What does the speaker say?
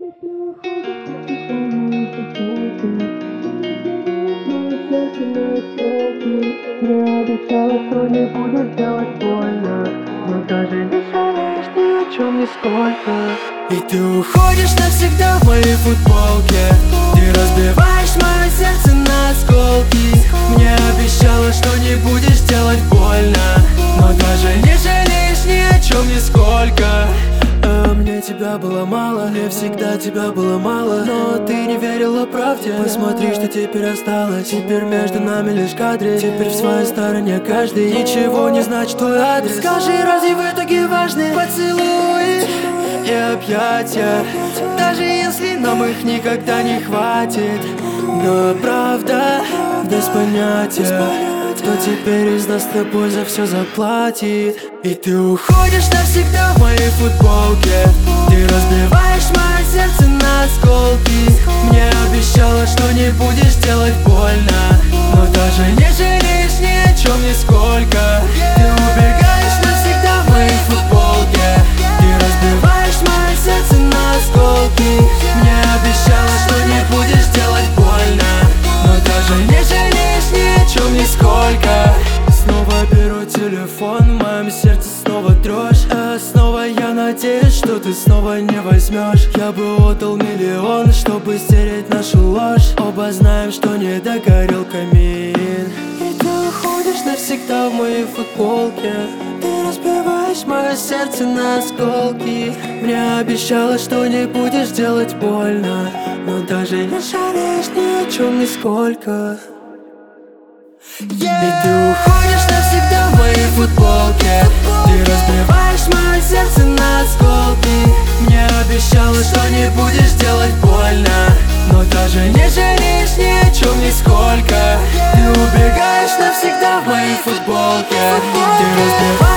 Мне обещала, что не будешь делать больно, но даже не жалеешь ни о чем нисколько. И ты уходишь навсегда в моей футболке. Ты разбиваешь мое сердце на осколки. Мне обещала, что не будешь делать больно, но даже не жалеешь ни о чем нисколько. Мне тебя было мало, мне всегда тебя было мало, но ты не верила правде. Посмотри, что теперь осталось. Теперь между нами лишь кадры. Теперь в своей стороне каждый. Ничего не значит твой адрес. Скажи, разве в итоге важны поцелуи и объятия, даже если нам их никогда не хватит? Но правда без понятия, кто теперь из нас с тобой за все заплатит. И ты уходишь навсегда в моей футболке. Ты разбиваешь мое сердце на осколки. Мне обещала, что не будешь делать больно, но даже не жалеешь ни о чем нисколько. Ты убегаешь навсегда в моей футболке. Ты разбиваешь мое сердце на осколки. Мне обещала, что не будешь делать больно, но даже не жалеешь ни о чем нисколько. Снова беру телефон, в моем сердце снова дрожь. Снова я надеюсь, что ты снова не возьмешь. Я бы отдал миллион, чтобы стереть нашу ложь. Оба знаем, что не догорел камин. И ты уходишь навсегда в моей футболке. Ты разбиваешь мое сердце на осколки. Мне обещала, что не будешь делать больно, но даже не жалеешь ни о чем нисколько. И ты уходишь навсегда в моей футболке. Ты разбиваешь мое сердце на осколки. Мне обещала, что не будешь делать больно, но даже не жалеешь ни о чем нисколько. Ты убегаешь навсегда в моей футболке. Ты разбиваешь